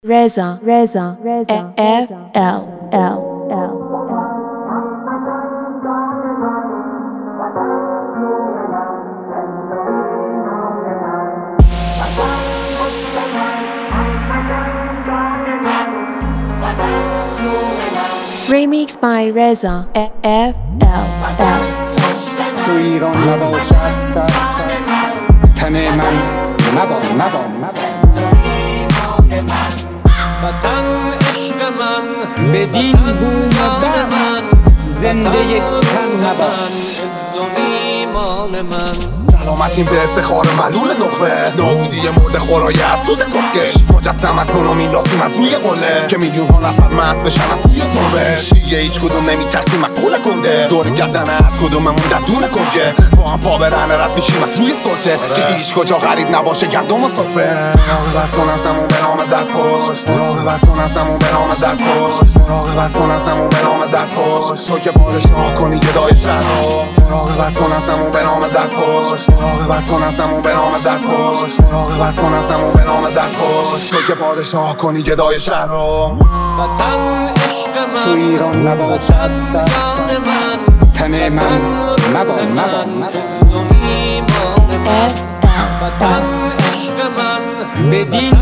Reza FL. Remix by Reza FL. تو ایران نباشد تن من مبا وطن عشق من بدین من زنده تن مبا عز و ایمان من سلامتیم به افتخار ملول نخبه نابودی مرد خورای اسود کفکش مجسمت کنم این راستیم از روی قله که میلیون ها نفر مست بشن از روی صبحش دیگه هیچ کدوم نمیترسیم مقبول کنده دور گردن هر کدوممون در دونه کنگه با هم پا برهنه رد میشیم از روی سلطه که هیچ کجا غریب نباشه گندم و صفه مراقبت کن از همون به نام زرپشت مراقبت کن از همون به نام زرپشت مراقبت کن از همون به نام زرپشت تو که پادشاه کنی گدای شهر رو مراقبت کن از همون به نام زرپشت مراقبت کن از همون به نام زرپشت مراقبت کن از همون به نام زرپشت تو که پادشاه کنی گدای شهر رو وطن عشق من تو ایران نباشد جان من تن من مبا عز و ایمان من وطن عشق من بدین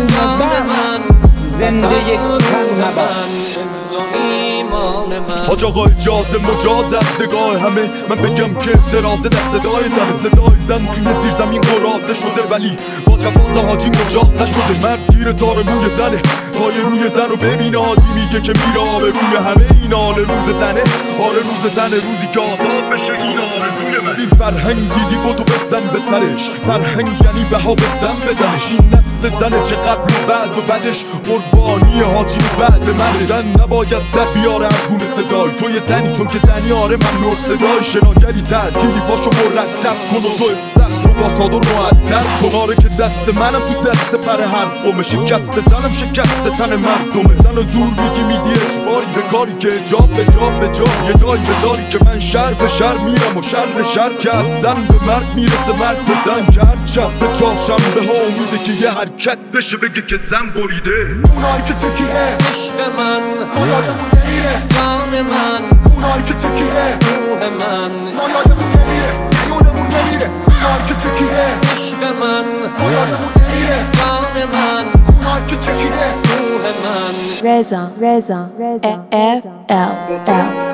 من زنده تن مبا عز و ایمان من حاج آقا اجازه مجاز است نگاه همه من بگم که اعتراض در صدای صدای زن توی زیر زمین گرازه شده ولی با جواز حاجی مجاز نشده مرد گیر تار موی زنه پای روی زن رو ببینه حاجی میگه که میره آب روی همه این آل روز زنه آره روز زنه روزی که آزاد بشه این آرزوی من این فرهنگ دیدی بودو بزن به سرش فرهنگ یعنی بها بزن بدنش این نسل زنه چه قبل و بعد و بعدش قربانی حاجی بعد من زن نباید در بیاره هرگونه صدای تو یه زنی چون که زنی آره ممنوع صدای شناگری تعطیلی پاشو مرتب کن و تو استخر رو با چادر معطر کن آره که دست منم تو دست پر هر قوم شکست زنم شکست تن مردم زن و زور میگی میدی اجباری به کاری که اجاب به جا یه جایی بذاری که من شر به شر میرم و شر به شر که از زن به مرد میرسه مرد به زن که هر شب به چهارشنبه ها امیده که یه حرکت بشه بگه که زن بریده اونایی که تکیده عشق من ما یادمون نمیره جان من اونایی که تکیده روح من ما یادمون نمیره اونایی که تکیده عشق من ما یادمون نمیره جان من اونایی که تکیده روح من Reza FL.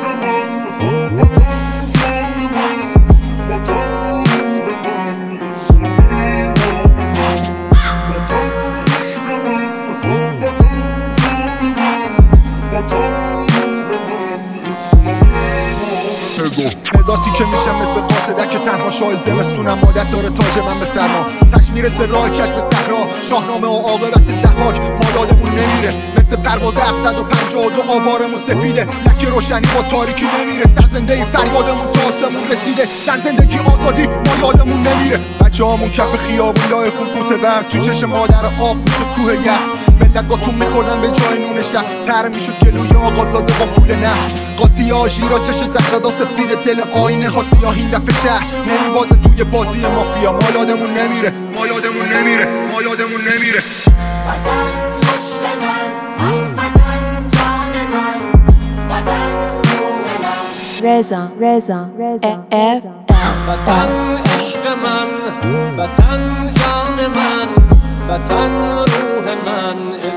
هزار تیکه میشم مثل قاصدک که تنها شاه زمستونم عادت داره تاج من به سرما تش میرسه راه کش به صحرا شاهنامه و عاقبت ضحاک ما یادمون نمیره مثل پرواز 752 آوارمون سفیده لکه روشنی با تاریکی نمیره سرزنده ای فریادمون تا آسمون رسیده زن زندگی آزادی ما یادمون نمیره بچه هامون کف خیابون لای خون قوت وقت تو چشم مادر آب میشد کوه یخ ملت با تو میخوردن به جای نون شب تر میشد گلوی آقازاده با پول نفت قاطی آژیرا چش جسدا سفید دل آینه ها سیاه این دفعه شهر نمیبازه توی بازی مافیا ما یادمون نمیره Reza FL. وطن عشق من وطن جان من وطن روح من